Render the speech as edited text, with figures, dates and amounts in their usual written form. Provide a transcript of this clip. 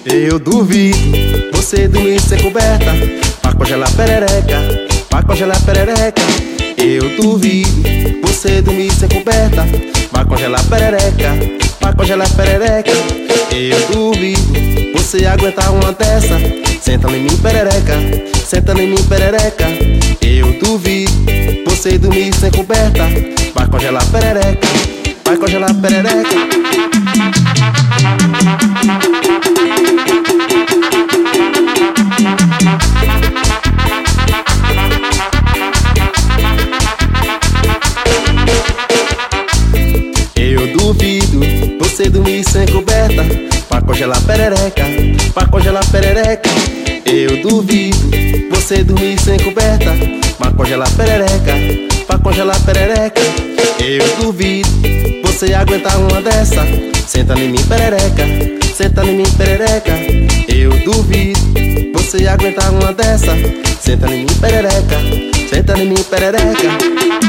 Eu duvido você dormir sem coberta pra congelar perereca, pra congelar perereca. Eu duvido você dormir sem coberta pra congelar perereca, pra congelar perereca. Eu duvido você aguentar uma dessa sentando em mim perereca, sentando em mim perereca. Eu duvido você dormir sem coberta pra congelar perereca, pra congelar perereca. Eu duvido você dormir sem coberta pra congelar perereca, pra congelar perereca. Eu duvido você dormir sem coberta pra congelar perereca, pra congelar perereca. Eu duvido você aguentar uma dessa sentando em mim perereca, sentando em mim perereca. Eu duvido você aguentar uma dessa sentando em mim perereca, sentando em mim perereca.